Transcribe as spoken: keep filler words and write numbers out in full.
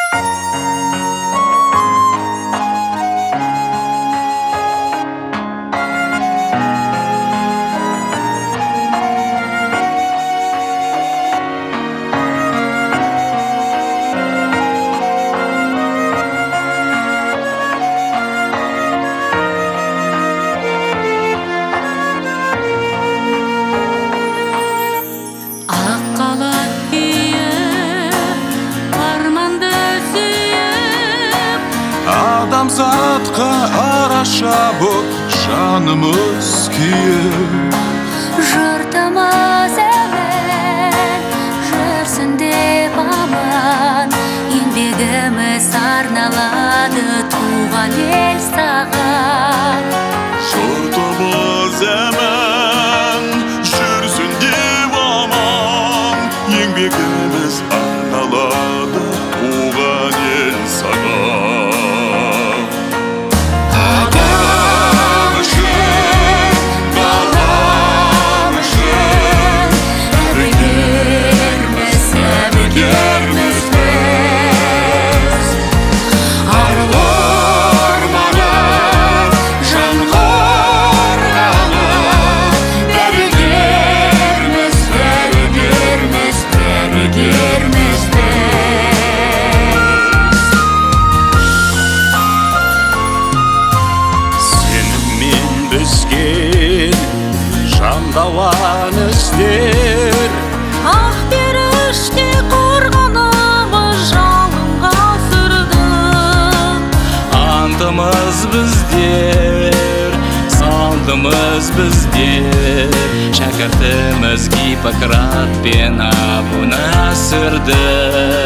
Адамзатқа араша боп жанымыз күйіп, жұртымыз әмін жүрсін деп аман, еңбегіміз арналады туған ел саған. Жұртымыз әмін жүрсін деп аман, еңбегіміз арналады туған ел саған. Жандауан істер Ақ періште қорғанымыз жалынға сүрді. Антымыз біздер, салтымыз біздер, шәкіртіміз Гиппократ пен Абу Насырды.